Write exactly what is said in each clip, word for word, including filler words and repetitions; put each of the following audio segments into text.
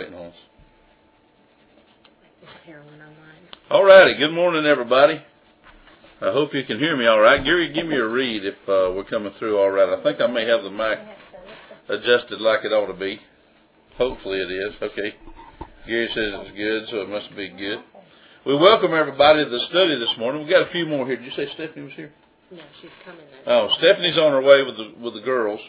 getting on us. All righty. Good morning, everybody. I hope you can hear me all right. Gary, give me a read if uh, we're coming through all right. I think I may have the mic adjusted like it ought to be. Hopefully it is. Okay. Gary says it's good, so it must be good. We welcome everybody to the study this morning. We've got a few more here. Did you say Stephanie was here? No, she's coming then. Oh, Stephanie's on her way with the with the girls.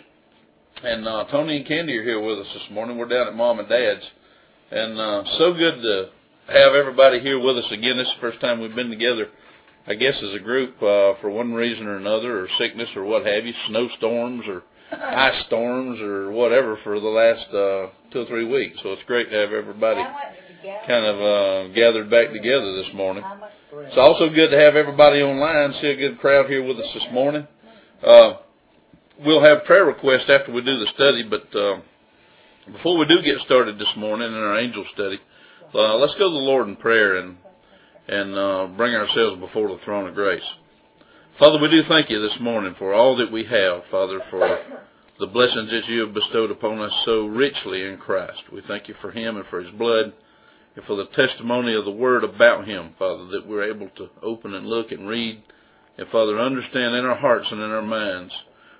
And uh, Tony and Candy are here with us this morning. We're down at Mom and Dad's. And uh, so good to have everybody here with us again. This is the first time we've been together, I guess, as a group uh, for one reason or another, or sickness or what have you, snowstorms or ice storms or whatever for the last uh, two or three weeks. So it's great to have everybody kind of uh, gathered back together this morning. It's also good to have everybody online. See a good crowd here with us this morning. Uh, we'll have prayer requests after we do the study, but uh, before we do get started this morning in our angel study, uh, let's go to the Lord in prayer and and uh, bring ourselves before the throne of grace. Father, we do thank you this morning for all that we have, Father, for the blessings that you have bestowed upon us so richly in Christ. We thank you for him and for his blood and for the testimony of the word about him, Father, that we're able to open and look and read and, Father, understand in our hearts and in our minds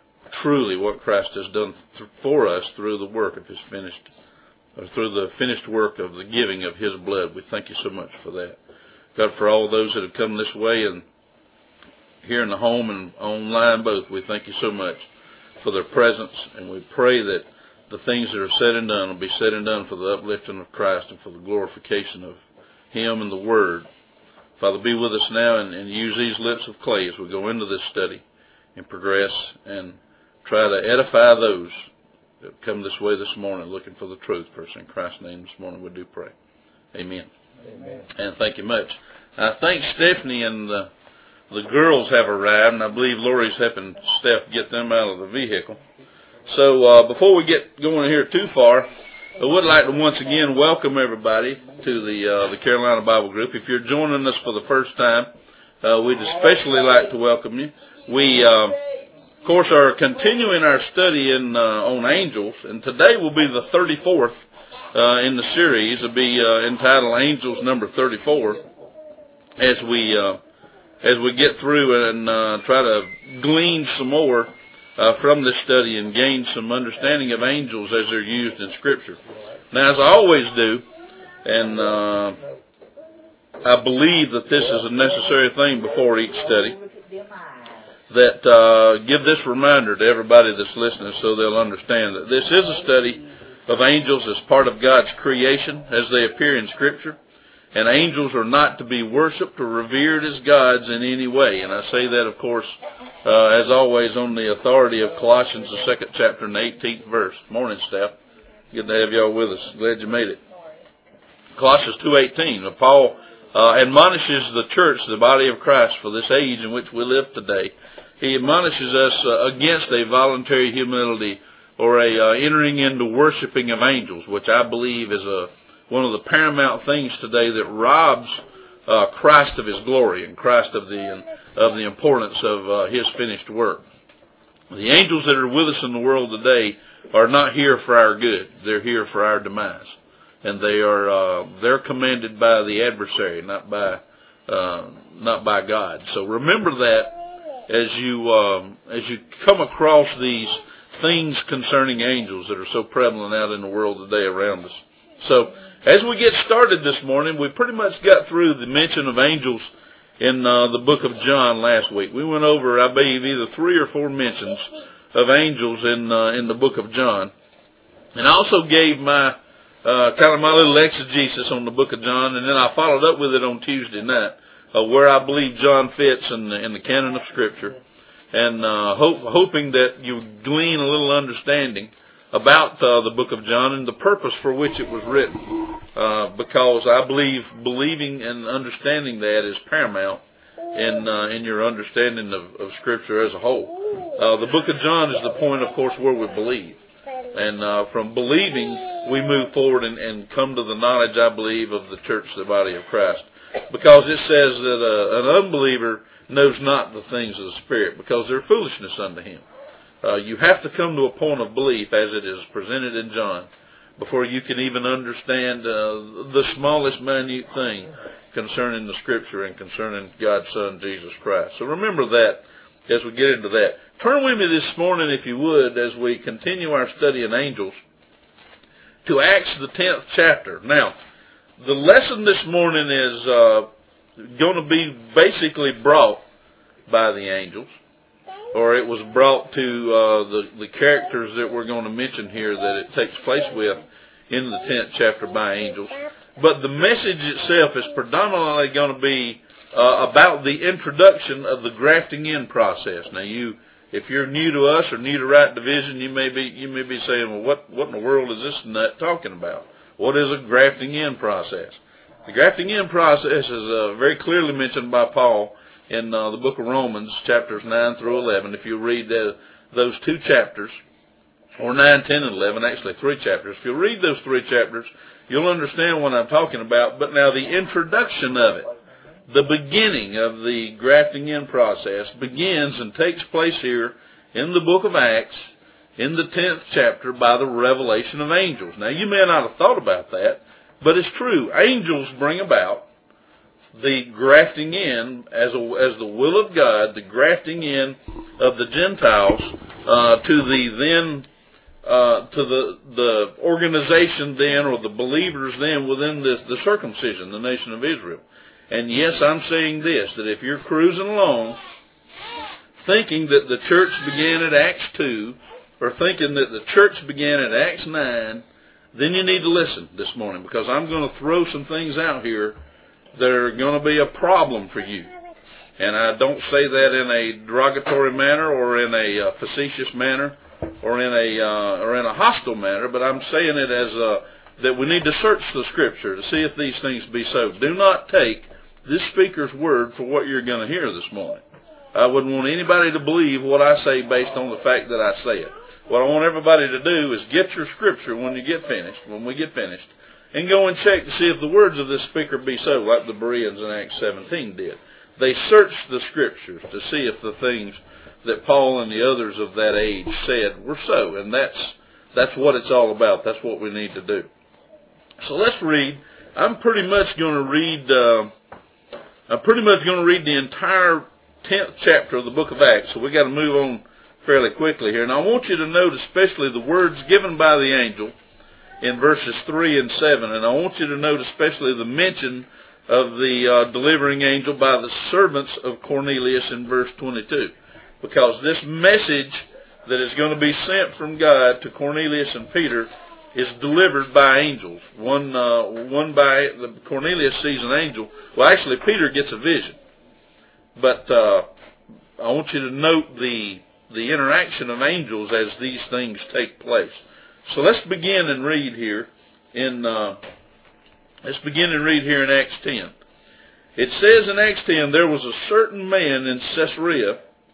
truly what Christ has done th- for us through the work of his finished, or through the finished work of the giving of his blood. We thank you so much for that. God, for all those that have come this way and here in the home and online both, we thank you so much for their presence, and we pray that the things that are said and done will be said and done for the uplifting of Christ and for the glorification of him and the word. Father, be with us now and, and use these lips of clay as we go into this study and progress and try to edify those that come this way this morning looking for the truth. First, in Christ's name this morning we do pray. Amen. Amen. And thank you much. I think Stephanie and the, the girls have arrived, and I believe Lori's helping Steph get them out of the vehicle. So uh, before we get going here too far, I would like to once again welcome everybody to the uh, the Carolina Bible Group. If you're joining us for the first time, uh, we'd especially like to welcome you. We, uh, of course, are continuing our study in uh, on angels, and today will be the thirty-fourth uh, in the series. It'll be uh, entitled Angels Number thirty-four, as we uh, as we get through and uh, try to glean some more Uh, from this study and gain some understanding of angels as they're used in Scripture. Now, as I always do, and uh, I believe that this is a necessary thing before each study, that uh, give this reminder to everybody that's listening so they'll understand that this is a study of angels as part of God's creation as they appear in Scripture. And angels are not to be worshipped or revered as gods in any way. And I say that, of course, uh, as always, on the authority of Colossians, the second chapter and the eighteenth verse. Morning, Steph. Good to have y'all with us. Glad you made it. Colossians two eighteen. Paul uh, admonishes the church, the body of Christ, for this age in which we live today. He admonishes us uh, against a voluntary humility or a uh, entering into worshiping of angels, which I believe is a one of the paramount things today that robs uh, Christ of his glory and Christ of the of the importance of uh, his finished work. The angels that are with us in the world today are not here for our good; they're here for our demise, and they are uh, they're commanded by the adversary, not by uh, not by God. So remember that as you um, as you come across these things concerning angels that are so prevalent out in the world today around us. So, as we get started this morning, we pretty much got through the mention of angels in uh, the book of John last week. We went over, I believe, either three or four mentions of angels in uh, in the book of John. And I also gave my uh, kind of my little exegesis on the book of John, and then I followed up with it on Tuesday night, uh, where I believe John fits in the, in the canon of Scripture, and uh, hope, hoping that you glean a little understanding about uh, the book of John and the purpose for which it was written, uh, because I believe believing and understanding that is paramount in uh, in your understanding of, of Scripture as a whole. Uh, the book of John is the point, of course, where we believe, and uh, from believing we move forward and, and come to the knowledge, I believe, of the church, the body of Christ, because it says that uh, an unbeliever knows not the things of the Spirit, because they're foolishness unto him. Uh, you have to come to a point of belief, as it is presented in John, before you can even understand uh, the smallest minute thing concerning the Scripture and concerning God's Son, Jesus Christ. So remember that as we get into that. Turn with me this morning, if you would, as we continue our study in angels, to Acts the tenth chapter. Now, the lesson this morning is uh, going to be basically brought by the angels, or it was brought to uh, the, the characters that we're going to mention here that it takes place with in the tenth chapter by angels. But the message itself is predominantly going to be uh, about the introduction of the grafting in process. Now, you, if you're new to us or new to Right Division, you may be you may be saying, well, what what in the world is this nut talking about? What is a grafting in process? The grafting in process is uh, very clearly mentioned by Paul in uh, the book of Romans, chapters nine through eleven. If you read the, those two chapters, or nine, ten, and eleven, actually three chapters, if you read those three chapters, you'll understand what I'm talking about. But now the introduction of it, the beginning of the grafting in process, begins and takes place here in the book of Acts, in the tenth chapter, by the revelation of angels. Now, you may not have thought about that, but it's true. Angels bring about the grafting in, as, a, as the will of God, the grafting in of the Gentiles uh, to the then, uh, to the the organization then, or the believers then within this, the circumcision, the nation of Israel. And yes, I'm saying this, that if you're cruising along, thinking that the church began at Acts two, or thinking that the church began at Acts nine, then you need to listen this morning, because I'm going to throw some things out here that are going to be a problem for you. And I don't say that in a derogatory manner, or in a uh, facetious manner, or in a uh, or in a hostile manner, but I'm saying it as a, that we need to search the Scripture to see if these things be so. Do not take this speaker's word for what you're going to hear this morning. I wouldn't want anybody to believe what I say based on the fact that I say it. What I want everybody to do is get your Scripture when you get finished, when we get finished, and go and check to see if the words of this speaker be so, like the Bereans in Acts seventeen did. They searched the Scriptures to see if the things that Paul and the others of that age said were so, and that's that's what it's all about. That's what we need to do. So let's read. I'm pretty much going to read. Uh, I'm pretty much going to read the entire tenth chapter of the book of Acts. So we got to move on fairly quickly here. And I want you to note especially the words given by the angel in verses three and seven. And I want you to note especially the mention of the uh, delivering angel by the servants of Cornelius in verse twenty-two. Because this message that is going to be sent from God to Cornelius and Peter is delivered by angels. One, uh, one by the Cornelius sees an angel. Well, actually, Peter gets a vision. But uh, I want you to note the the interaction of angels as these things take place. So let's begin and read here in uh, let's begin and read here in Acts ten. It says in Acts ten, there was a certain man in Caesarea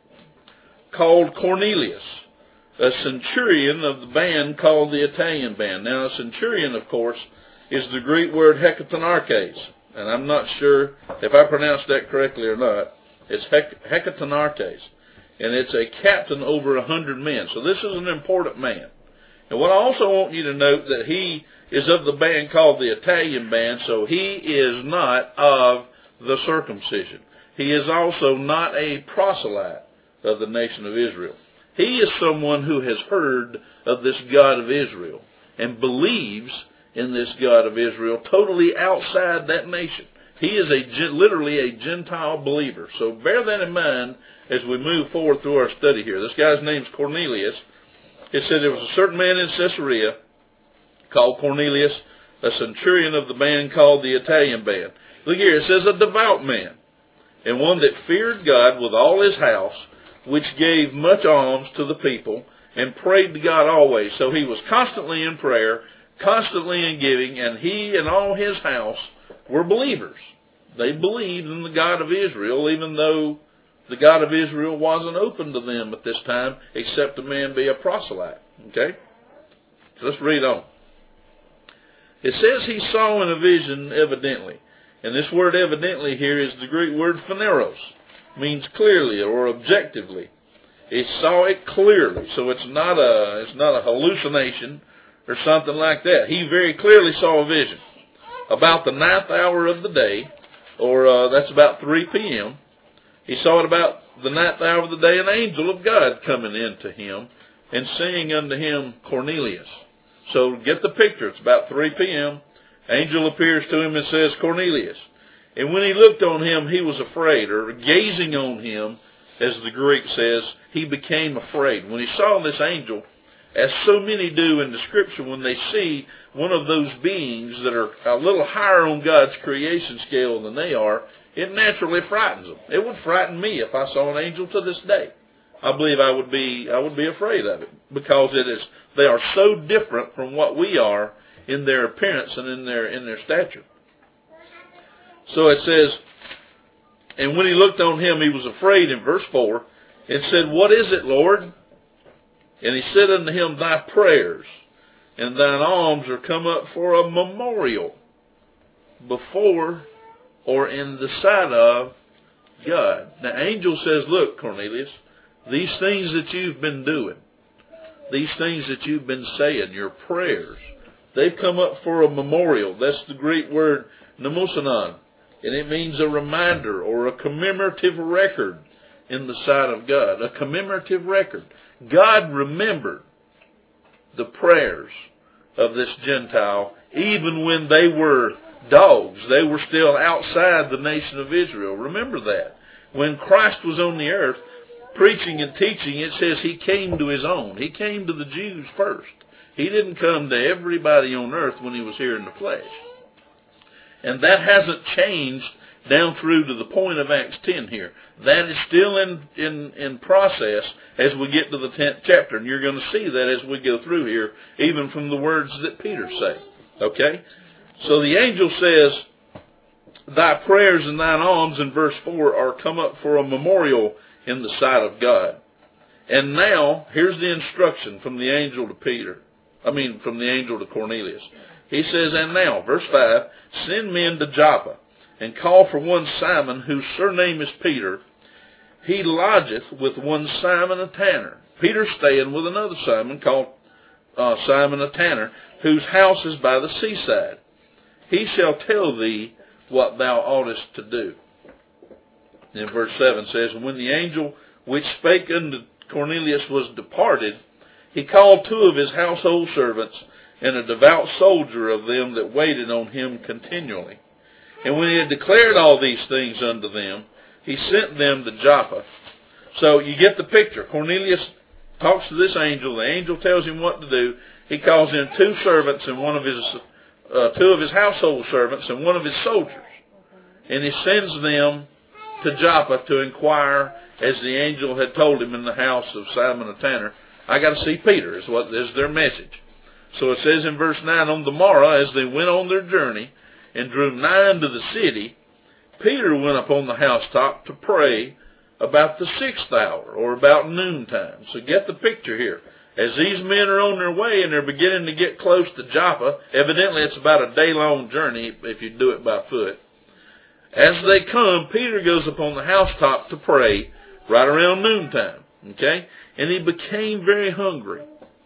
called Cornelius, a centurion of the band called the Italian band. Now, a centurion, of course, is the Greek word hekatonarches, and I'm not sure if I pronounced that correctly or not. It's hekatonarches, and it's a captain over a hundred men. So this is an important man. And what I also want you to note, that he is of the band called the Italian band, so he is not of the circumcision. He is also not a proselyte of the nation of Israel. He is someone who has heard of this God of Israel and believes in this God of Israel totally outside that nation. He is a literally a Gentile believer. So bear that in mind as we move forward through our study here. This guy's name is Cornelius. It said there was a certain man in Caesarea called Cornelius, a centurion of the band called the Italian band. Look here, it says a devout man, and one that feared God with all his house, which gave much alms to the people, and prayed to God always. So he was constantly in prayer, constantly in giving, and he and all his house were believers. They believed in the God of Israel, even though the God of Israel wasn't open to them at this time, except a man be a proselyte. Okay? So let's read on. It says he saw in a vision evidently. And this word evidently here is the Greek word phaneros. Means clearly or objectively. He saw it clearly. So it's not a it's not a hallucination, or something like that. He very clearly saw a vision. About the ninth hour of the day, or uh, that's about three p.m., he saw it about the ninth hour of the day, an angel of God coming into him and saying unto him, Cornelius. So get the picture. It's about three p.m. Angel appears to him and says, Cornelius. And when he looked on him, he was afraid, or gazing on him, as the Greek says, he became afraid. When he saw this angel, as so many do in the Scripture, when they see one of those beings that are a little higher on God's creation scale than they are, it naturally frightens them. It would frighten me if I saw an angel to this day. I believe I would be I would be afraid of it, because it is they are so different from what we are in their appearance and in their in their stature. So it says, and when he looked on him, he was afraid in verse four, and said, What is it, Lord? And he said unto him, Thy prayers and thine alms are come up for a memorial before or in the sight of God. The angel says, Look, Cornelius, these things that you've been doing, these things that you've been saying, your prayers, they've come up for a memorial. That's the Greek word mnemosynon, and it means a reminder or a commemorative record in the sight of God. A commemorative record. God remembered the prayers of this Gentile even when they were dogs. They were still outside the nation of Israel. Remember that. When Christ was on the earth preaching and teaching, it says he came to his own. He came to the Jews first. He didn't come to everybody on earth when he was here in the flesh. And that hasn't changed down through to the point of Acts ten here. That is still in, in, in process as we get to the tenth chapter. And you're going to see that as we go through here, even from the words that Peter say. Okay? So the angel says, Thy prayers and thine alms, in verse four, are come up for a memorial in the sight of God. And now, here's the instruction from the angel to Peter. I mean, from the angel to Cornelius. He says, And now, verse five, Send men to Joppa, and call for one Simon, whose surname is Peter. He lodgeth with one Simon a tanner. Peter's staying with another Simon called uh, Simon a tanner, whose house is by the seaside. He shall tell thee what thou oughtest to do. And verse seven says, And when the angel which spake unto Cornelius was departed, he called two of his household servants, and a devout soldier of them that waited on him continually. And when he had declared all these things unto them, he sent them to Joppa. So you get the picture. Cornelius talks to this angel. The angel tells him what to do. He calls in two servants and one of his, uh, two of his household servants and one of his soldiers. And he sends them to Joppa to inquire, as the angel had told him in the house of Simon the tanner. I got to see Peter, is what is their message. So it says in verse nine, On the morrow, as they went on their journey, and drew nigh unto the city, Peter went up on the housetop to pray about the sixth hour, or about noontime. So get the picture here. As these men are on their way and they're beginning to get close to Joppa, evidently it's about a day-long journey if you do it by foot. As they come, Peter goes up on the housetop to pray right around noontime. Okay? And he became very hungry.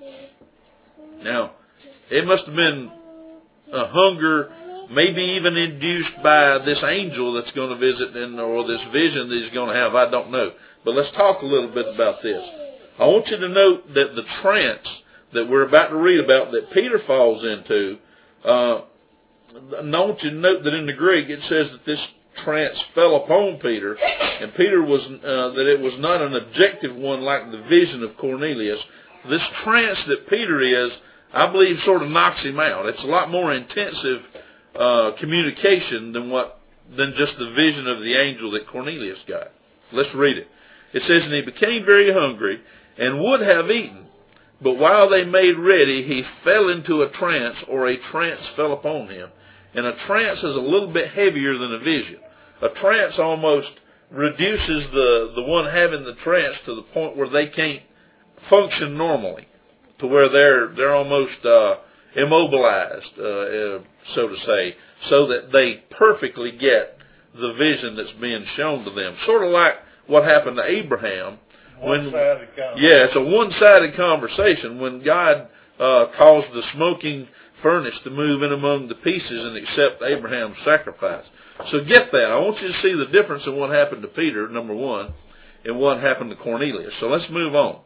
Now, it must have been a hunger maybe even induced by this angel that's going to visit, and or this vision that he's going to have. I don't know. But let's talk a little bit about this. I want you to note that the trance that we're about to read about that Peter falls into, uh, I want you to note that in the Greek it says that this trance fell upon Peter, and Peter was uh, that it was not an objective one like the vision of Cornelius. This trance that Peter is, I believe, sort of knocks him out. It's a lot more intensive uh, communication than what than just the vision of the angel that Cornelius got. Let's read it. It says, And he became very hungry, and would have eaten. But while they made ready, he fell into a trance, or a trance fell upon him. And a trance is a little bit heavier than a vision. A trance almost reduces the, the one having the trance to the point where they can't function normally, to where they're they're almost uh, immobilized, uh, uh, so to say, so that they perfectly get the vision that's being shown to them. Sort of like what happened to Abraham. When, One-sided conversation. yeah, it's a one-sided conversation. When God uh, caused the smoking furnace to move in among the pieces and accept Abraham's sacrifice. So get that. I want you to see the difference in what happened to Peter, number one, and what happened to Cornelius. So let's move on.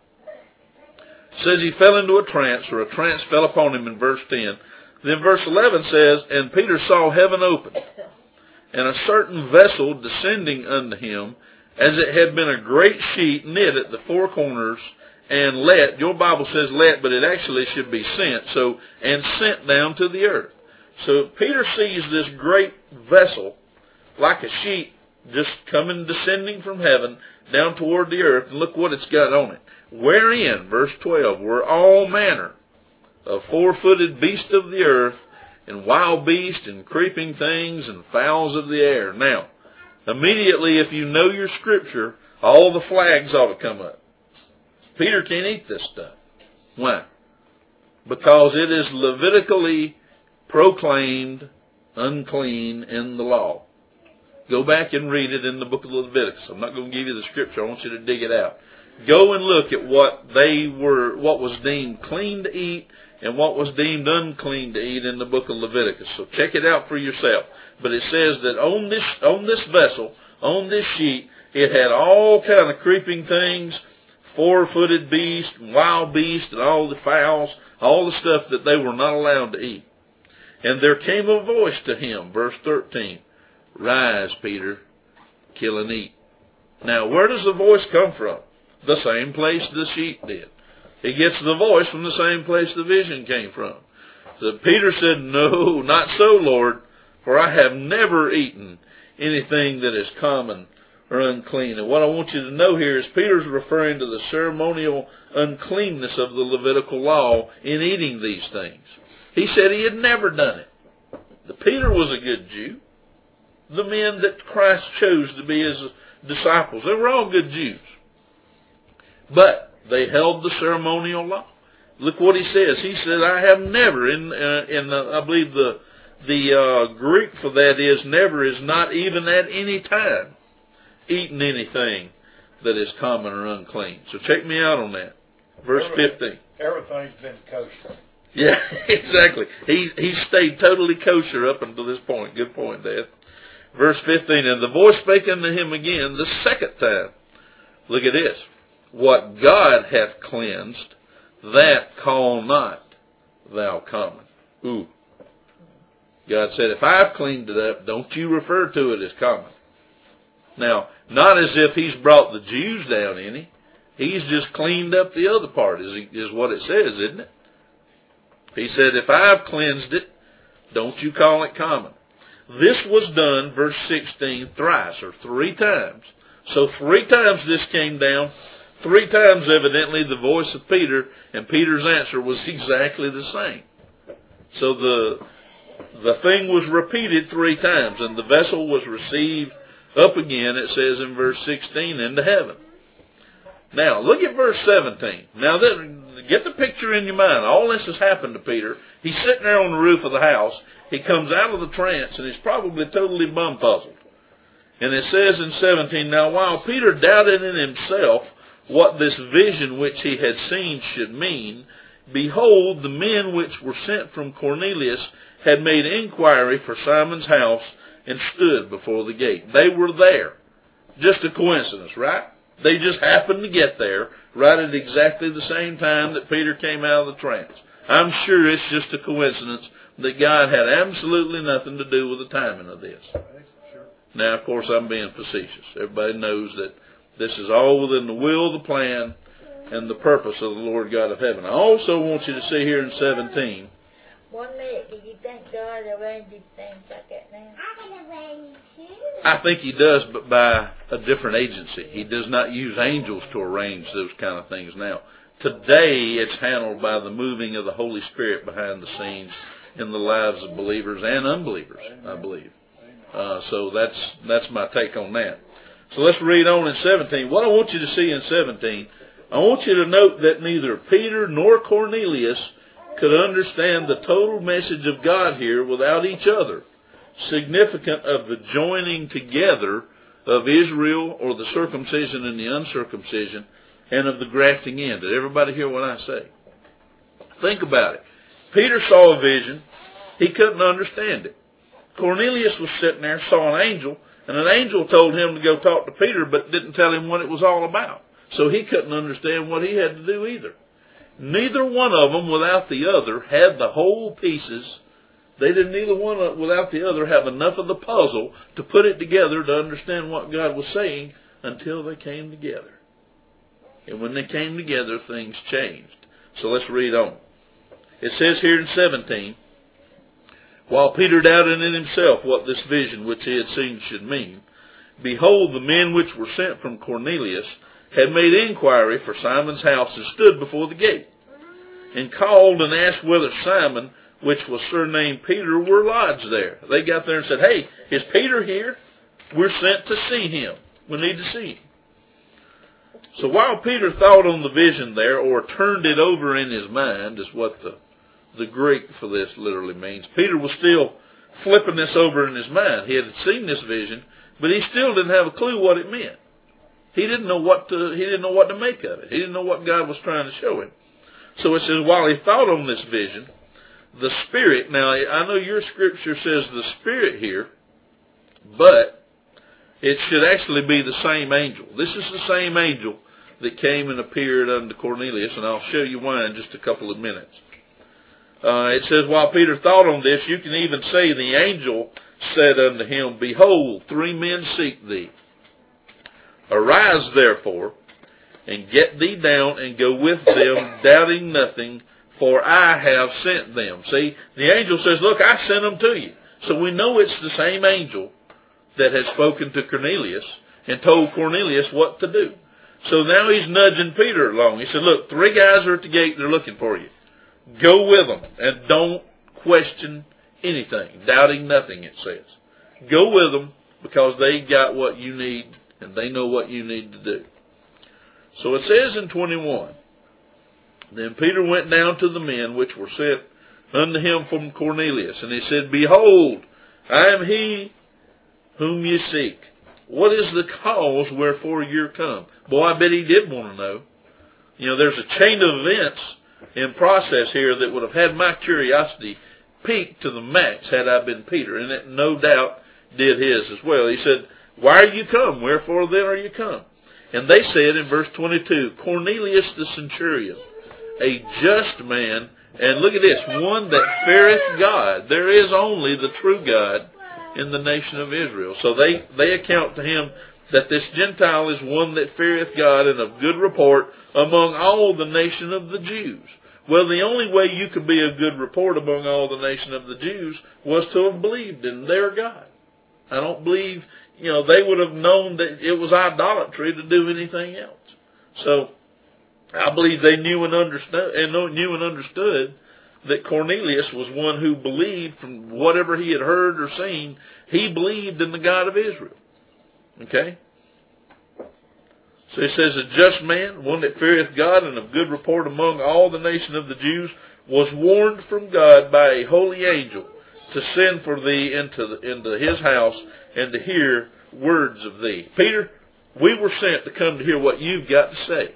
It says he fell into a trance, or a trance fell upon him in verse ten. Then verse eleven says, and Peter saw heaven opened, and a certain vessel descending unto him, as it had been a great sheet knit at the four corners, and let, your Bible says let, but it actually should be sent, so, and sent down to the earth. So Peter sees this great vessel, like a sheet, just coming, descending from heaven, down toward the earth, and look what it's got on it. Wherein, verse twelve, were all manner of four-footed beasts of the earth, and wild beasts, and creeping things, and fowls of the air. Now, immediately, if you know your scripture, all the flags ought to come up. Peter can't eat this stuff. Why? Because it is Levitically proclaimed unclean in the law. Go back and read it in the book of Leviticus. I'm not going to give you the scripture. I want you to dig it out. Go and look at what they were, what was deemed clean to eat and what was deemed unclean to eat in the book of Leviticus. So check it out for yourself. But it says that on this, on this vessel, on this sheet, it had all kind of creeping things, four-footed beasts, wild beasts, and all the fowls, all the stuff that they were not allowed to eat. And there came a voice to him, verse thirteen, rise, Peter, kill and eat. Now, where does the voice come from? The same place the sheep did. He gets the voice from the same place the vision came from. So Peter said, no, not so, Lord, for I have never eaten anything that is common or unclean. And what I want you to know here is Peter's referring to the ceremonial uncleanness of the Levitical law in eating these things. He said he had never done it. The Peter was a good Jew. The men that Christ chose to be his disciples, they were all good Jews. But they held the ceremonial law. Look what he says. He said, I have never, in, uh, in uh, I believe the, the uh, Greek for that is never is not even at any time eaten anything that is common or unclean. So check me out on that. Verse fifteen. Everything's been kosher. Yeah, exactly. He, he stayed totally kosher up until this point. Good point, Dad. Verse fifteen, and the voice spake unto him again the second time. Look at this. What God hath cleansed, that call not thou common. Ooh. God said, if I've cleaned it up, don't you refer to it as common. Now, not as if he's brought the Jews down any. He's just cleaned up the other part, is, is what it says, isn't it? He said, if I've cleansed it, don't you call it common. This was done, verse sixteen, thrice, or three times. So three times this came down. Three times, evidently, the voice of Peter, and Peter's answer was exactly the same. So the, the thing was repeated three times, and the vessel was received up again, it says in verse sixteen, into heaven. Now, look at verse seventeen. Now, that, get the picture in your mind. All this has happened to Peter. He's sitting there on the roof of the house. He comes out of the trance, and he's probably totally bum-puzzled. And it says in seventeen, now while Peter doubted in himself what this vision which he had seen should mean, behold, the men which were sent from Cornelius had made inquiry for Simon's house and stood before the gate. They were there. Just a coincidence, right? They just happened to get there right at exactly the same time that Peter came out of the trance. I'm sure it's just a coincidence that God had absolutely nothing to do with the timing of this. Now, of course, I'm being facetious. Everybody knows that this is all within the will, the plan, and the purpose of the Lord God of heaven. I also want you to see here in seventeen. One minute, do you think God arranges things like that now? I can arrange too. I think He does, but by a different agency. He does not use angels to arrange those kind of things now. Today, it's handled by the moving of the Holy Spirit behind the scenes in the lives of believers and unbelievers, I believe. Uh, so that's that's my take on that. So let's read on in seventeen. What I want you to see in seventeen, I want you to note that neither Peter nor Cornelius could understand the total message of God here without each other. Significant of the joining together of Israel, or the circumcision and the uncircumcision, and of the grafting in. Did everybody hear what I say? Think about it. Peter saw a vision. He couldn't understand it. Cornelius was sitting there, saw an angel, and an angel told him to go talk to Peter, but didn't tell him what it was all about. So he couldn't understand what he had to do either. Neither one of them without the other had the whole pieces. They didn't neither one without the other have enough of the puzzle to put it together to understand what God was saying until they came together. And when they came together, things changed. So let's read on. It says here in seventeen, while Peter doubted in himself what this vision which he had seen should mean, behold, the men which were sent from Cornelius had made inquiry for Simon's house and stood before the gate, and called and asked whether Simon, which was surnamed Peter, were lodged there. They got there and said, hey, is Peter here? We're sent to see him. We need to see him. So while Peter thought on the vision there, or turned it over in his mind, is what the, the Greek for this literally means, Peter was still flipping this over in his mind. He had seen this vision, but he still didn't have a clue what it meant. He didn't know what to, he didn't know what to make of it. He didn't know what God was trying to show him. So it says, while he thought on this vision, the Spirit, now I know your scripture says the Spirit here, but it should actually be the same angel. This is the same angel that came and appeared unto Cornelius, and I'll show you why in just a couple of minutes. Uh, it says, while Peter thought on this, you can even say the angel said unto him, behold, three men seek thee. Arise therefore, and get thee down, and go with them, doubting nothing, for I have sent them. See, the angel says, look, I sent them to you. So we know it's the same angel that had spoken to Cornelius and told Cornelius what to do. So now he's nudging Peter along. He said, look, three guys are at the gate. They're looking for you. Go with them and don't question anything. Doubting nothing, it says. Go with them because they got what you need and they know what you need to do. So it says in twenty-one, then Peter went down to the men which were sent unto him from Cornelius, and he said, behold, I am he whom ye seek. What is the cause wherefore you're come? Boy, I bet he did want to know. You know, there's a chain of events in process here that would have had my curiosity peaked to the max had I been Peter, and it no doubt did his as well. He said, why are you come? Wherefore then are you come? And they said in verse twenty-two, Cornelius the centurion, a just man, and look at this, one that feareth God. There is only the true God in the nation of Israel. So they, they account to him that this Gentile is one that feareth God and of good report among all the nation of the Jews. Well, the only way you could be a good report among all the nation of the Jews was to have believed in their God. I don't believe, you know, they would have known that it was idolatry to do anything else. So I believe they knew and understood, and knew and understood that Cornelius was one who believed from whatever he had heard or seen. He believed in the God of Israel. Okay? So he says, a just man, one that feareth God and of good report among all the nation of the Jews, was warned from God by a holy angel to send for thee into, the, into his house and to hear words of thee. Peter, we were sent to come to hear what you've got to say.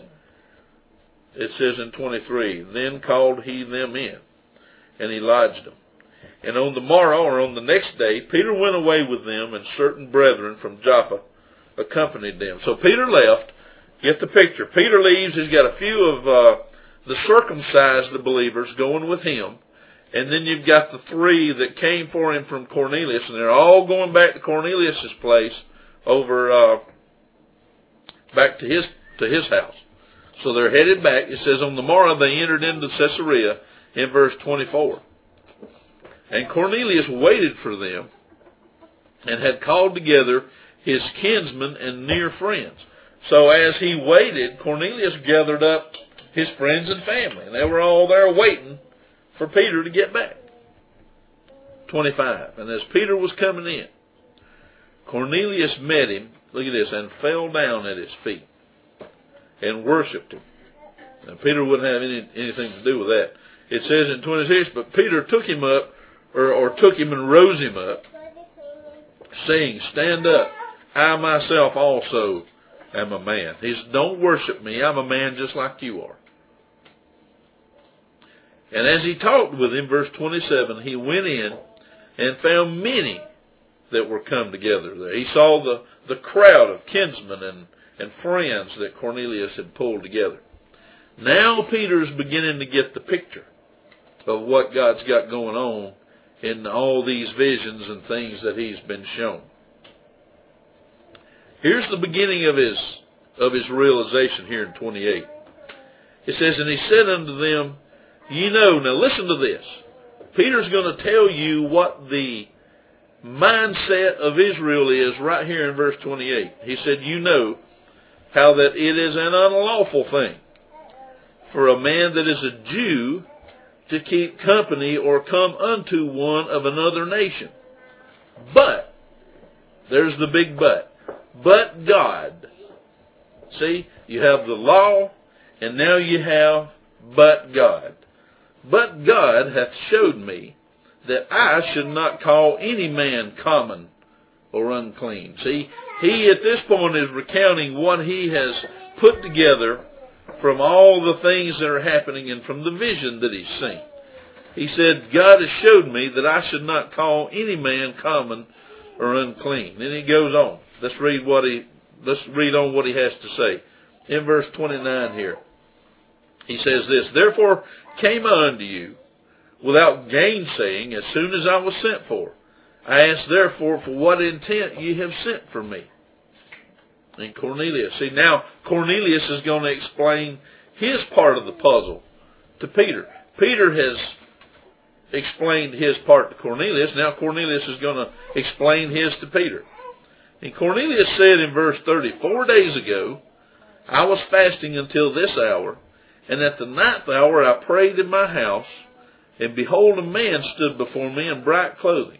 It says in twenty-three, then called he them in, and he lodged them. And on the morrow, or on the next day, Peter went away with them, and certain brethren from Joppa accompanied them. So Peter left. Get the picture. Peter leaves. He's got a few of uh, the circumcised believers going with him. And then you've got the three that came for him from Cornelius, and they're all going back to Cornelius' place over, uh, back to his, to his house. So they're headed back. It says, on the morrow they entered into Caesarea in verse twenty-four. And Cornelius waited for them and had called together his kinsmen and near friends. So as he waited, Cornelius gathered up his friends and family. And they were all there waiting for Peter to get back. twenty-five. And as Peter was coming in, Cornelius met him, look at this, and fell down at his feet and worshipped him. And Peter wouldn't have any, anything to do with that. It says in twenty-six, but Peter took him up, or, or took him and rose him up, saying, stand up, I myself also am a man. He said, don't worship me, I'm a man just like you are. And as he talked with him, verse twenty-seven, he went in and found many that were come together there. He saw the, the crowd of kinsmen and, and friends that Cornelius had pulled together. Now Peter's beginning to get the picture of what God's got going on in all these visions and things that he's been shown. Here's the beginning of his of his realization here in twenty-eight. It says, and he said unto them, ye know, now listen to this. Peter's going to tell you what the mindset of Israel is right here in verse twenty-eight. He said, you know how that it is an unlawful thing for a man that is a Jew to keep company or come unto one of another nation. But, there's the big but, but God. See, you have the law, and now you have but God. But God hath showed me that I should not call any man common or unclean. See, he at this point is recounting what he has put together from all the things that are happening and from the vision that he's seen. He said, God has showed me that I should not call any man common or unclean. Then he goes on. Let's read what he let's read on what he has to say. In verse twenty-nine here. He says this, therefore came I unto you without gainsaying as soon as I was sent for. I asked therefore for what intent ye have sent for me. And Cornelius. See, now Cornelius is going to explain his part of the puzzle to Peter. Peter has explained his part to Cornelius. Now Cornelius is going to explain his to Peter. And Cornelius said in verse thirty, four days ago I was fasting until this hour, and at the ninth hour I prayed in my house, and behold, a man stood before me in bright clothing,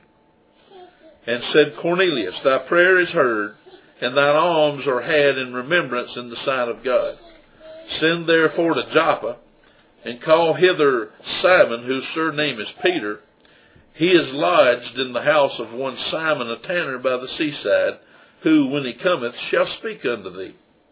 and said, Cornelius, thy prayer is heard, and thine alms are had in remembrance in the sight of God. Send therefore to Joppa, and call hither Simon, whose surname is Peter. He is lodged in the house of one Simon, a tanner by the seaside, who, when he cometh, shall speak unto thee.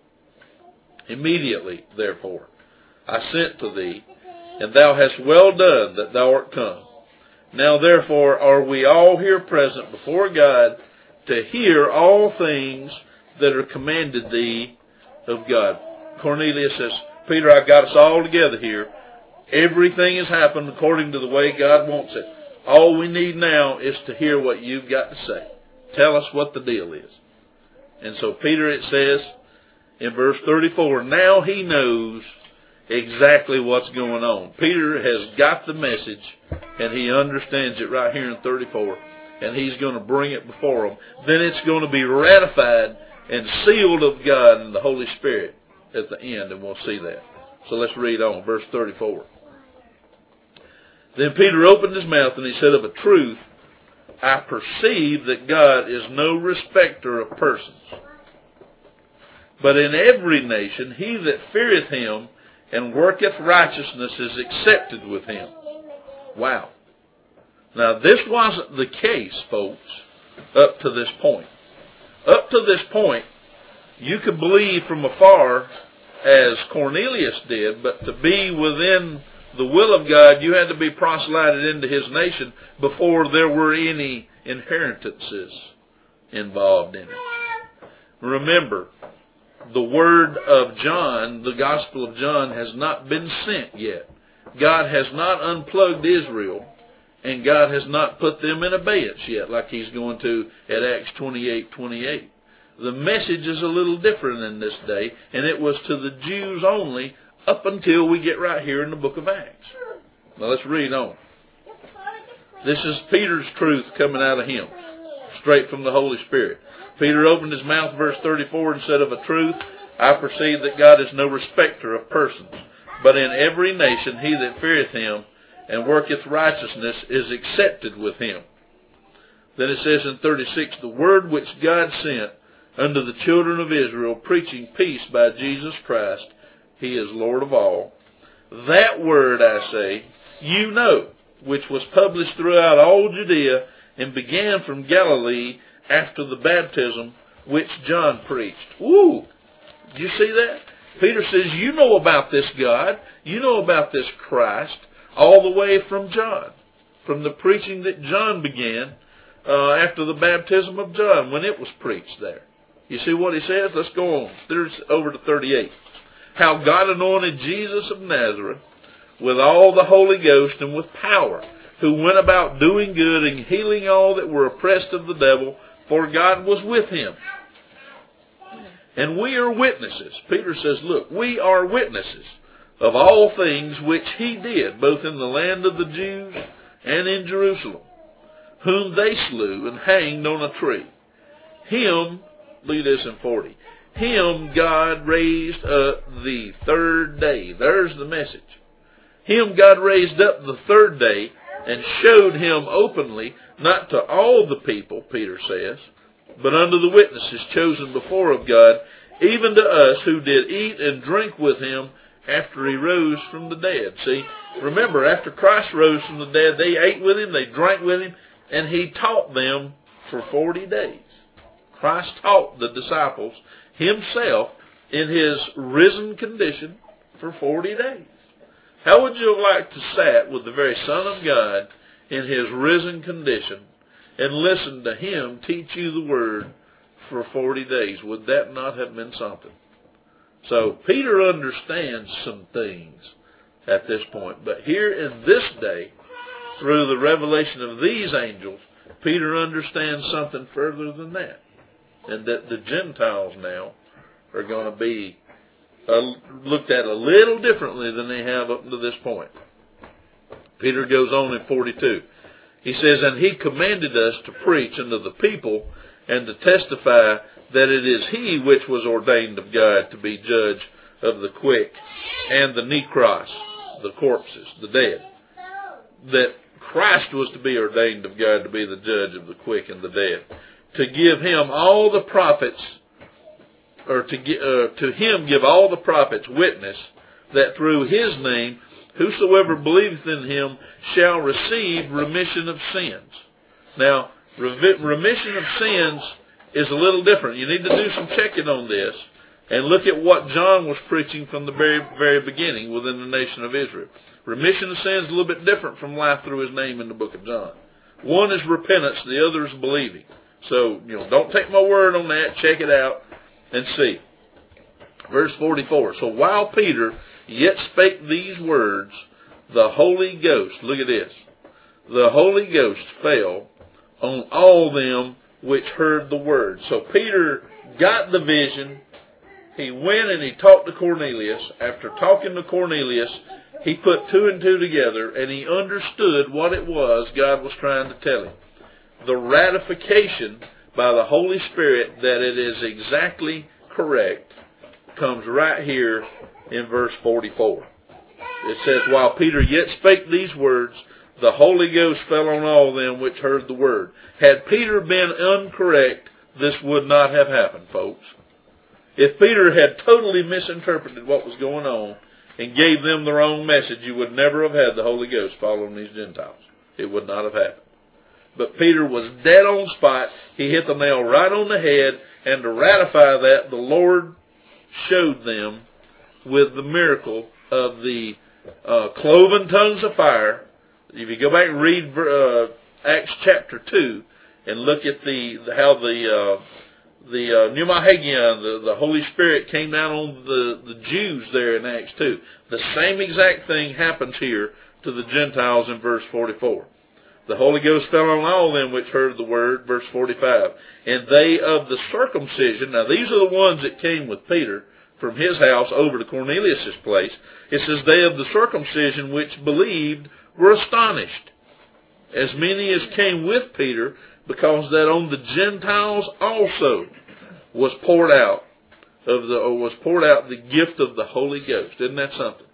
Immediately, therefore, I sent to thee, and thou hast well done that thou art come. Now therefore are we all here present before God to hear all things that are commanded thee of God. Cornelius says, Peter, I've got us all together here. Everything has happened according to the way God wants it. All we need now is to hear what you've got to say. Tell us what the deal is. And so Peter, it says in verse thirty-four, now he knows exactly what's going on. Peter has got the message, and he understands it right here in thirty-four, and he's going to bring it before them. Then it's going to be ratified and sealed of God and the Holy Spirit at the end, and we'll see that. So let's read on, verse thirty-four. Then Peter opened his mouth, and he said, of a truth, I perceive that God is no respecter of persons, but in every nation he that feareth him and worketh righteousness is accepted with him. Wow. Now this wasn't the case, folks, up to this point. Up to this point, you could believe from afar as Cornelius did, but to be within the will of God, you had to be proselyted into his nation before there were any inheritances involved in it. Remember, the word of John, the Gospel of John, has not been sent yet. God has not unplugged Israel, and God has not put them in abeyance yet, like he's going to at Acts twenty-eight twenty-eight. The message is a little different in this day, and it was to the Jews only up until we get right here in the book of Acts. Now let's read on. This is Peter's truth coming out of him, straight from the Holy Spirit. Peter opened his mouth, verse thirty-four, and said, of a truth, I perceive that God is no respecter of persons, but in every nation he that feareth him and worketh righteousness is accepted with him. Then it says in thirty-six, the word which God sent unto the children of Israel, preaching peace by Jesus Christ, he is Lord of all. That word, I say, you know, which was published throughout all Judea and began from Galilee after the baptism which John preached. Woo! Did you see that? Peter says, you know about this God. You know about this Christ. all the way from John, from the preaching that John began uh, after the baptism of John, when it was preached there. You see what he says? Let's go on. There's over to thirty-eight. How God anointed Jesus of Nazareth with all the Holy Ghost and with power, who went about doing good and healing all that were oppressed of the devil, for God was with him. And we are witnesses. Peter says, look, we are witnesses of all things which he did, both in the land of the Jews and in Jerusalem, whom they slew and hanged on a tree. Him, look at this in forty, him God raised up the third day. There's the message. Him God raised up the third day and showed him openly, not to all the people, Peter says, but unto the witnesses chosen before of God, even to us who did eat and drink with him after he rose from the dead. See, remember, after Christ rose from the dead, they ate with him, they drank with him, and he taught them for forty days. Christ taught the disciples himself in his risen condition for forty days. How would you have liked to sat with the very Son of God in his risen condition and listen to him teach you the Word for forty days? Would that not have been something? So Peter understands some things at this point. But here in this day, through the revelation of these angels, Peter understands something further than that. And that the Gentiles now are going to be uh, looked at a little differently than they have up to this point. Peter goes on in forty-two. He says, and he commanded us to preach unto the people and to testify that it is he which was ordained of God to be judge of the quick and the necros, the corpses, the dead. That Christ was to be ordained of God to be the judge of the quick and the dead. To give him all the prophets, or to, uh, to him give all the prophets witness that through his name whosoever believeth in him shall receive remission of sins. Now, remission of sins is a little different. You need to do some checking on this and look at what John was preaching from the very, very beginning within the nation of Israel. Remission of sins is a little bit different from life through his name in the book of John. One is repentance, the other is believing. So, you know, don't take my word on that. Check it out and see. Verse forty-four. So while Peter yet spake these words, the Holy Ghost, look at this, the Holy Ghost fell on all them which heard the word. So Peter got the vision. He went and he talked to Cornelius. After talking to Cornelius, he put two and two together and he understood what it was God was trying to tell him. The ratification by the Holy Spirit that it is exactly correct comes right here in verse forty-four. It says, while Peter yet spake these words, the Holy Ghost fell on all them which heard the word. Had Peter been incorrect, this would not have happened, folks. If Peter had totally misinterpreted what was going on and gave them the wrong message, you would never have had the Holy Ghost fall on these Gentiles. It would not have happened. But Peter was dead on spot. He hit the nail right on the head. And to ratify that, the Lord showed them with the miracle of the uh, cloven tongues of fire. If you go back and read uh, Acts chapter two and look at the, the how the uh, the uh, pneumahagion, the, the Holy Spirit came down on the, the Jews there in Acts two. The same exact thing happens here to the Gentiles in verse forty-four. The Holy Ghost fell on all them which heard the word, verse forty-five. And they of the circumcision, now these are the ones that came with Peter from his house over to Cornelius' place. It says, they of the circumcision which believed were astonished, as many as came with Peter, because that on the Gentiles also was poured out of the or was poured out the gift of the Holy Ghost. Isn't that something?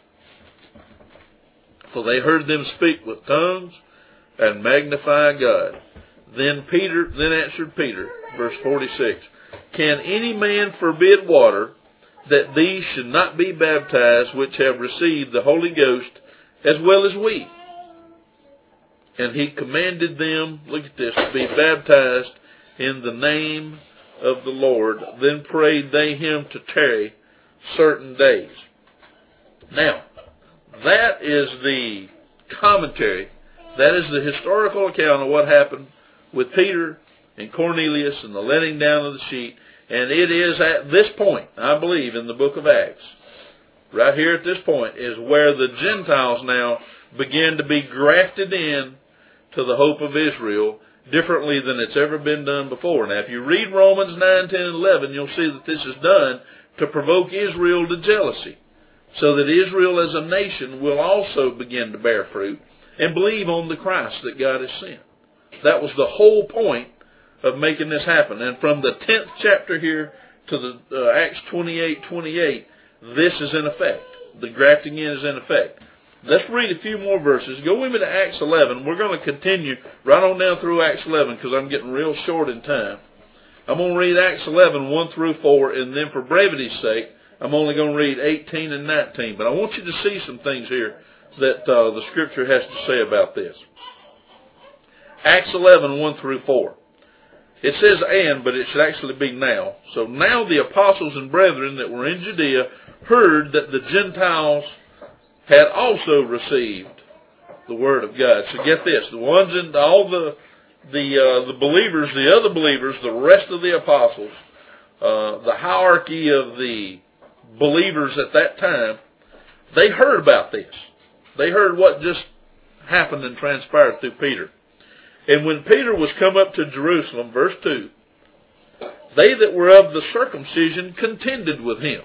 For they heard them speak with tongues and magnify God. Then Peter, then answered Peter, verse forty-six, can any man forbid water that these should not be baptized which have received the Holy Ghost as well as we? And he commanded them, look at this, to be baptized in the name of the Lord. Then prayed they him to tarry certain days. Now, that is the commentary. That is the historical account of what happened with Peter and Cornelius and the letting down of the sheet. And it is at this point, I believe, in the book of Acts, right here at this point, is where the Gentiles now begin to be grafted in to the hope of Israel differently than it's ever been done before. Now, if you read Romans nine, ten, and eleven, you'll see that this is done to provoke Israel to jealousy, so that Israel as a nation will also begin to bear fruit and believe on the Christ that God has sent. That was the whole point of making this happen. And from the tenth chapter here to the uh, Acts twenty-eight, twenty-eight, this is in effect. The grafting in is in effect. Let's read a few more verses. Go with me to Acts eleven. We're going to continue right on down through Acts eleven because I'm getting real short in time. I'm going to read Acts eleven, one through four, and then for brevity's sake, I'm only going to read eighteen and nineteen. But I want you to see some things here that uh, the Scripture has to say about this. Acts eleven, one through four. It says and, but it should actually be now. So now the apostles and brethren that were in Judea heard that the Gentiles had also received the word of God. So get this, the ones in all the the uh, the believers, the other believers, the rest of the apostles, uh, the hierarchy of the believers at that time, they heard about this. They heard what just happened and transpired through Peter. And when Peter was come up to Jerusalem, verse two, they that were of the circumcision contended with him,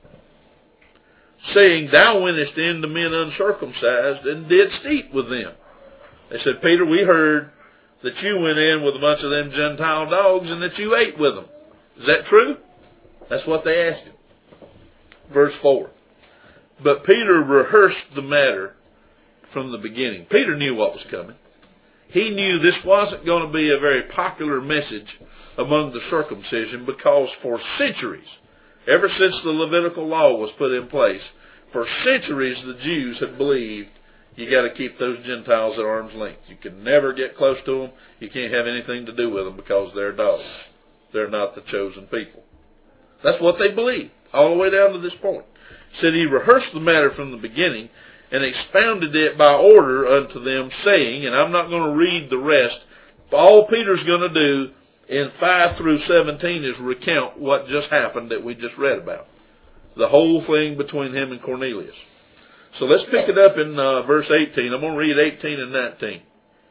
saying, Thou wentest in to men uncircumcised, and didst eat with them. They said, Peter, we heard that you went in with a bunch of them Gentile dogs, and that you ate with them. Is that true? That's what they asked him. Verse four. But Peter rehearsed the matter from the beginning. Peter knew what was coming. He knew this wasn't going to be a very popular message among the circumcision, because for centuries, ever since the Levitical law was put in place, for centuries the Jews had believed you got to keep those Gentiles at arm's length. You can never get close to them. You can't have anything to do with them because they're dogs. They're not the chosen people. That's what they believed all the way down to this point. Said he rehearsed the matter from the beginning and expounded it by order unto them, saying, and I'm not going to read the rest, all Peter's going to do in five through seventeen is recount what just happened that we just read about. The whole thing between him and Cornelius. So let's pick it up in uh, verse eighteen. I'm going to read eighteen and nineteen.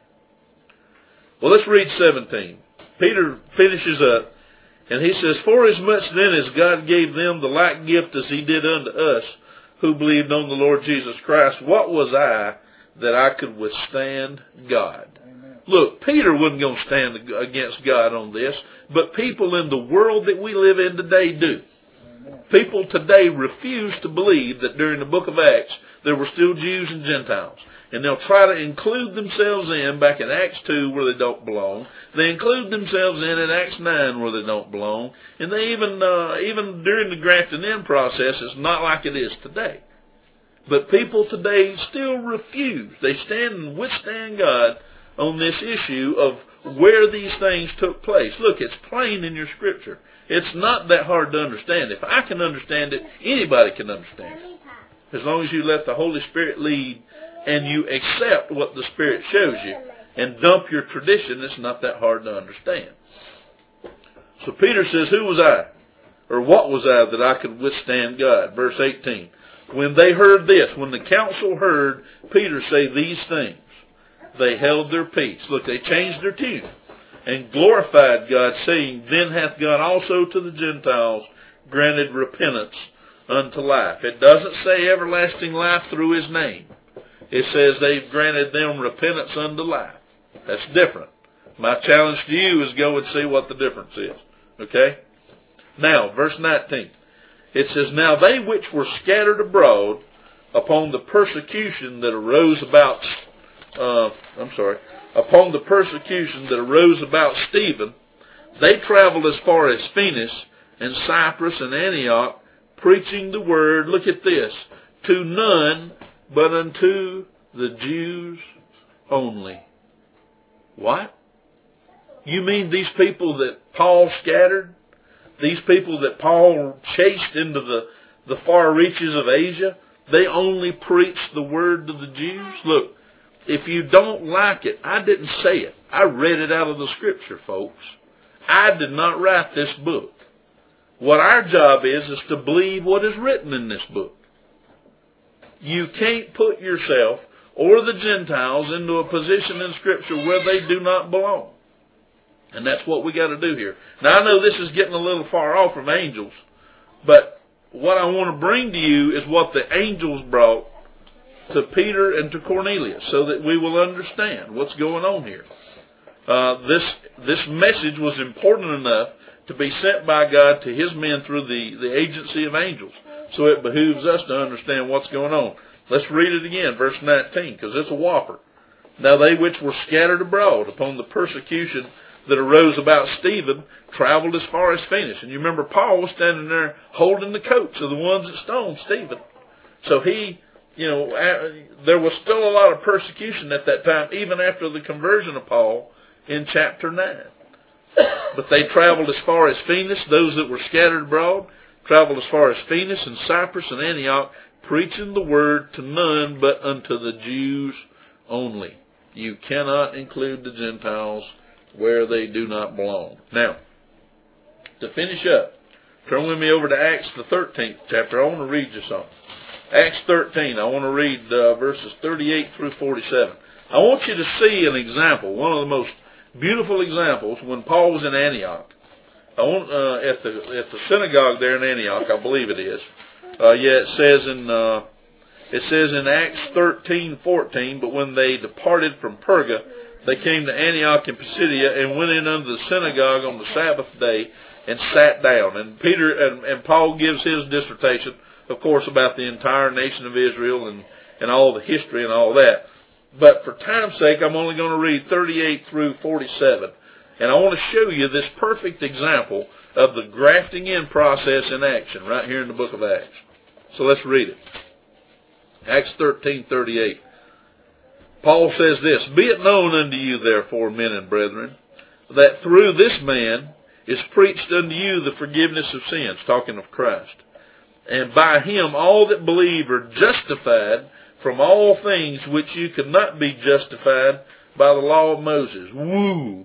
Well, let's read seventeen. Peter finishes up, and he says, Forasmuch then as God gave them the like gift as he did unto us, who believed on the Lord Jesus Christ, what was I that I could withstand God? Amen. Look, Peter wasn't going to stand against God on this, but people in the world that we live in today do. Amen. People today refuse to believe that during the book of Acts there were still Jews and Gentiles. And they'll try to include themselves in back in Acts two where they don't belong. They include themselves in in Acts nine where they don't belong. And they even, uh, even during the grafting in process, it's not like it is today. But people today still refuse. They stand and withstand God on this issue of where these things took place. Look, it's plain in your Scripture. It's not that hard to understand. If I can understand it, anybody can understand it. As long as you let the Holy Spirit lead and you accept what the Spirit shows you and dump your tradition, it's not that hard to understand. So Peter says, who was I? Or what was I that I could withstand God? Verse eighteen. When they heard this, when the council heard Peter say these things, they held their peace. Look, they changed their tune and glorified God, saying, Then hath God also to the Gentiles granted repentance unto life. It doesn't say everlasting life through his name. It says they've granted them repentance unto life. That's different. My challenge to you is go and see what the difference is. Okay? Now, verse nineteen. It says, Now they which were scattered abroad upon the persecution that arose about, uh, I'm sorry, upon the persecution that arose about Stephen, they traveled as far as Phoenix and Cyprus and Antioch, preaching the word, look at this, to none but unto the Jews only. What? You mean these people that Paul scattered? These people that Paul chased into the, the far reaches of Asia? they only preached the word to the Jews. Look, if you don't like it, I didn't say it. I read it out of the Scripture, folks. I did not write this book. What our job is, is to believe what is written in this book. You can't put yourself or the Gentiles into a position in Scripture where they do not belong. And that's what we got to do here. Now, I know this is getting a little far off from angels, but what I want to bring to you is what the angels brought to Peter and to Cornelius, so that we will understand what's going on here. Uh, this this message was important enough to be sent by God to His men through the, the agency of angels. So it behooves us to understand what's going on. Let's read it again, verse nineteen, because it's a whopper. Now they which were scattered abroad upon the persecution that arose about Stephen traveled as far as Phoenix. And you remember Paul was standing there holding the coats of the ones that stoned Stephen. So he, you know, there was still a lot of persecution at that time, even after the conversion of Paul in chapter nine. But they traveled as far as Phoenix. Those that were scattered abroad traveled as far as Phoenix and Cyprus and Antioch, preaching the word to none but unto the Jews only. You cannot include the Gentiles where they do not belong. Now, to finish up, turn with me over to Acts the thirteenth chapter. I want to read you something. Acts thirteen, I want to read uh, verses thirty-eight through forty-seven. I want you to see an example, one of the most beautiful examples, when Paul was in Antioch. I want uh, at the at the synagogue there in Antioch, I believe it is. Uh, yeah, it says in uh, it says in Acts thirteen fourteen. But when they departed from Perga, they came to Antioch in Pisidia and went in unto the synagogue on the Sabbath day and sat down. And Peter and, and Paul gives his dissertation, of course, about the entire nation of Israel and and all the history and all that. But for time's sake, I'm only going to read thirty-eight through forty-seven. And I want to show you this perfect example of the grafting in process in action right here in the book of Acts. So let's read it. Acts thirteen thirty-eight. Paul says this, Be it known unto you, therefore, men and brethren, that through this man is preached unto you the forgiveness of sins, talking of Christ. And by him all that believe are justified from all things which you could not be justified by the law of Moses. Woo!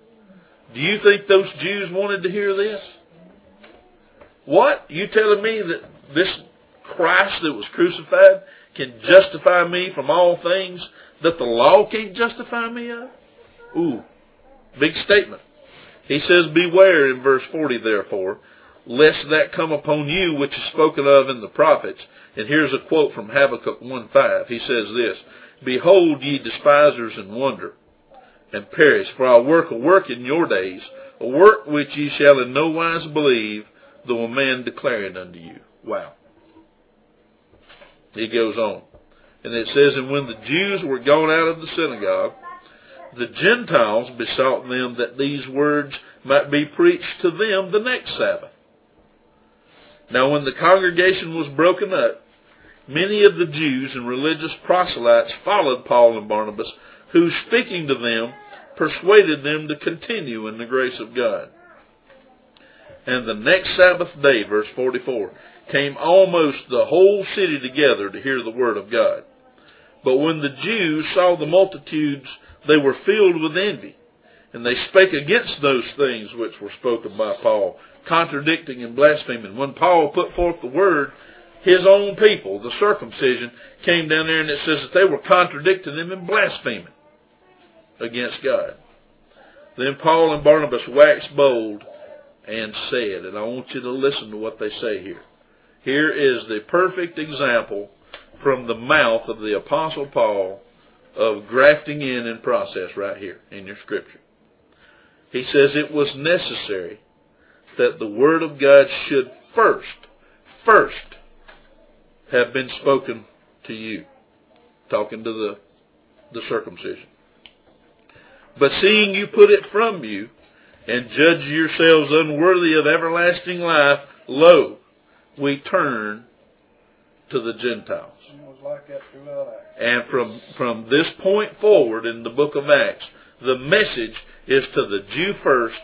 Do you think those Jews wanted to hear this? What? You telling me that this Christ that was crucified can justify me from all things that the law can't justify me of? Ooh, big statement. He says, Beware in verse forty, therefore, lest that come upon you which is spoken of in the prophets. And here's a quote from Habakkuk one five. He says this, Behold, ye despisers, and wonder, and perish, for I work a work in your days, a work which ye shall in no wise believe, though a man declare it unto you. Wow. He goes on. And it says, And when the Jews were gone out of the synagogue, the Gentiles besought them that these words might be preached to them the next Sabbath. Now when the congregation was broken up, many of the Jews and religious proselytes followed Paul and Barnabas, who, speaking to them, persuaded them to continue in the grace of God. And the next Sabbath day, verse forty-four, came almost the whole city together to hear the word of God. But when the Jews saw the multitudes, they were filled with envy, and they spake against those things which were spoken by Paul, contradicting and blaspheming. When Paul put forth the word, his own people, the circumcision, came down there, and it says that they were contradicting him and blaspheming against God. Then Paul and Barnabas waxed bold and said, and I want you to listen to what they say here. Here is the perfect example from the mouth of the Apostle Paul of grafting in in process right here in your scripture. He says it was necessary that the word of God should first, first have been spoken to you. Talking to the, the circumcision. But seeing you put it from you, and judge yourselves unworthy of everlasting life, lo, we turn to the Gentiles. It was like that throughout Acts. And from, from this point forward in the book of Acts, the message is to the Jew first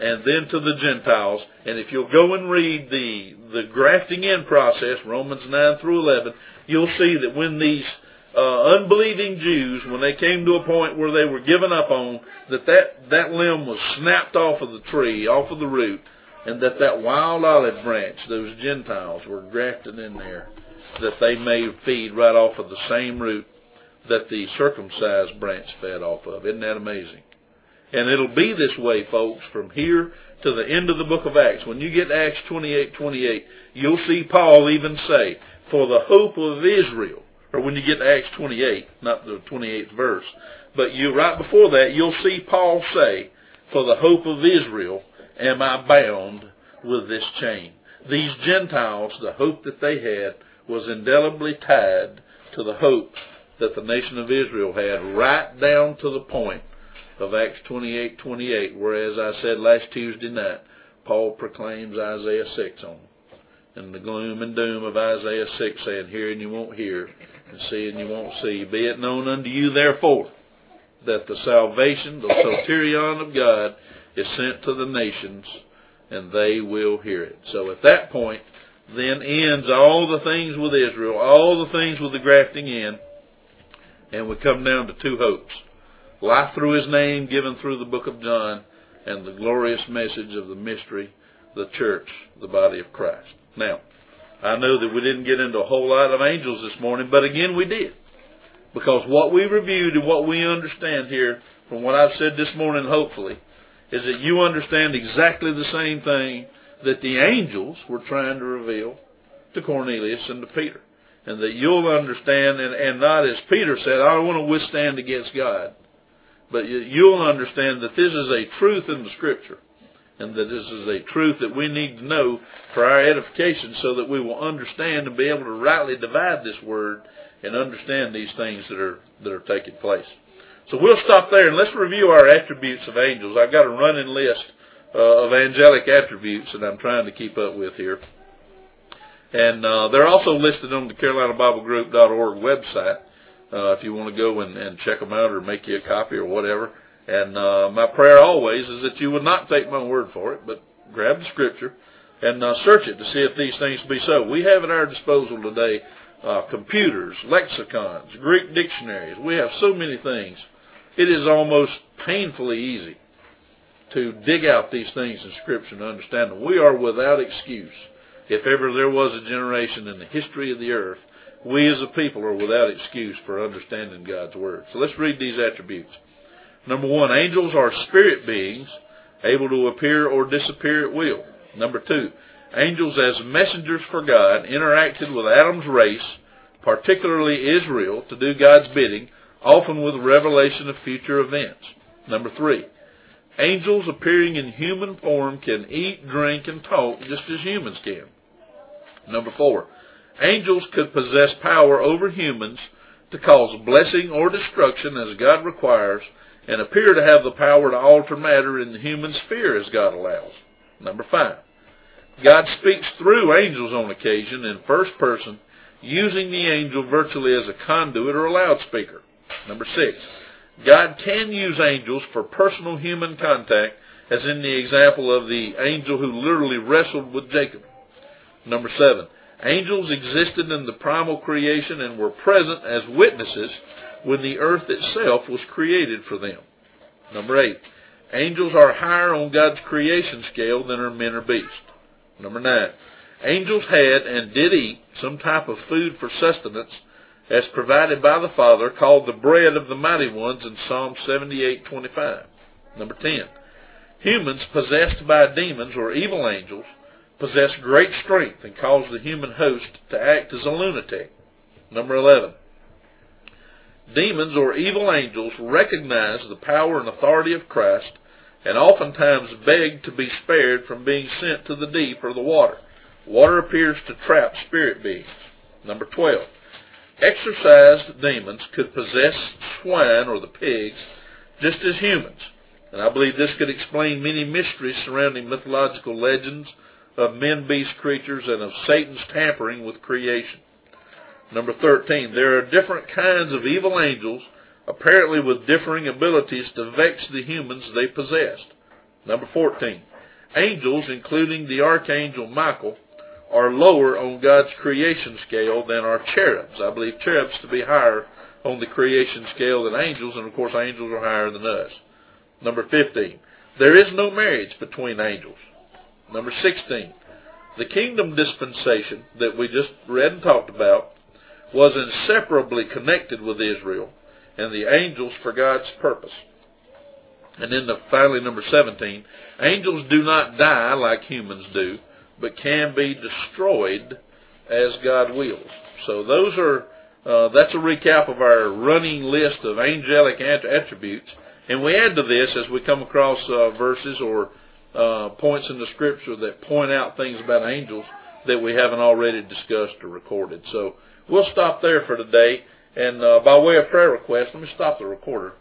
and then to the Gentiles. And if you'll go and read the, the grafting in process, Romans nine through eleven, you'll see that when these uh, unbelieving Jews, when they came to a point where they were given up on, that, that that limb was snapped off of the tree, off of the root, and that that wild olive branch, those Gentiles, were grafted in there, that they may feed right off of the same root that the circumcised branch fed off of. Isn't that amazing? And it'll be this way, folks, from here to the end of the book of Acts. When you get to Acts twenty-eight twenty-eight, you'll see Paul even say, for the hope of Israel, or when you get to Acts twenty-eight, not the twenty-eighth verse, but you right before that, you'll see Paul say, for the hope of Israel am I bound with this chain. These Gentiles, the hope that they had was indelibly tied to the hope that the nation of Israel had, right down to the point of Acts twenty-eight twenty-eight, where, as I said last Tuesday night, Paul proclaims Isaiah six on them. And the gloom and doom of Isaiah six, saying, hear and you won't hear, and see and you won't see. Be it known unto you, therefore, that the salvation, the soterion of God, is sent to the nations, and they will hear it. So at that point, then ends all the things with Israel, all the things with the grafting in, and we come down to two hopes. Life through His name given through the book of John, and the glorious message of the mystery, the church, the body of Christ. Now, I know that we didn't get into a whole lot of angels this morning, but again we did. Because what we reviewed and what we understand here, from what I've said this morning hopefully, is that you understand exactly the same thing that the angels were trying to reveal to Cornelius and to Peter. And that you'll understand, and, and not as Peter said, I don't want to withstand against God. But you'll understand that this is a truth in the Scripture, and that this is a truth that we need to know for our edification, so that we will understand and be able to rightly divide this word and understand these things that are that are taking place. So we'll stop there and let's review our attributes of angels. I've got a running list uh, of angelic attributes that I'm trying to keep up with here. And uh, they're also listed on the Carolina Bible Group dot org website. Uh, if you want to go and, and check them out or make you a copy or whatever. And uh, my prayer always is that you would not take my word for it, but grab the Scripture and uh, search it to see if these things be so. We have at our disposal today uh, computers, lexicons, Greek dictionaries. We have so many things. It is almost painfully easy to dig out these things in Scripture and understand them. We are without excuse. If ever there was a generation in the history of the earth, we as a people are without excuse for understanding God's Word. So let's read these attributes. Number one, angels are spirit beings able to appear or disappear at will. Number two, angels as messengers for God interacted with Adam's race, particularly Israel, to do God's bidding, often with revelation of future events. Number three, angels appearing in human form can eat, drink, and talk just as humans can. Number four, angels could possess power over humans to cause blessing or destruction as God requires, and appear to have the power to alter matter in the human sphere as God allows. Number five, God speaks through angels on occasion in first person, using the angel virtually as a conduit or a loudspeaker. Number six, God can use angels for personal human contact, as in the example of the angel who literally wrestled with Jacob. Number seven, angels existed in the primal creation and were present as witnesses when the earth itself was created for them. Number eight, angels are higher on God's creation scale than are men or beasts. Number nine, angels had and did eat some type of food for sustenance as provided by the Father, called the bread of the mighty ones in Psalm seventy-eight twenty-five. Number ten, humans possessed by demons or evil angels possess great strength and cause the human host to act as a lunatic. Number eleven, demons or evil angels recognize the power and authority of Christ and oftentimes beg to be spared from being sent to the deep or the water. Water appears to trap spirit beings. Number twelve, exorcised demons could possess swine or the pigs just as humans. And I believe this could explain many mysteries surrounding mythological legends of men, beast, creatures, and of Satan's tampering with creation. Number thirteen, there are different kinds of evil angels, apparently with differing abilities to vex the humans they possessed. Number fourteen, Angels, including the archangel Michael, are lower on God's creation scale than are cherubs. I believe cherubs to be higher on the creation scale than angels, and of course angels are higher than us. Number fifteen, there is no marriage between angels. Number sixteen, the kingdom dispensation that we just read and talked about was inseparably connected with Israel and the angels for God's purpose. And then the, finally number seventeen, angels do not die like humans do, but can be destroyed as God wills. So those are, uh, that's a recap of our running list of angelic attributes. And we add to this as we come across uh, verses or uh, points in the Scripture that point out things about angels that we haven't already discussed or recorded. So we'll stop there for today. And uh, by way of prayer request, let me stop the recorder.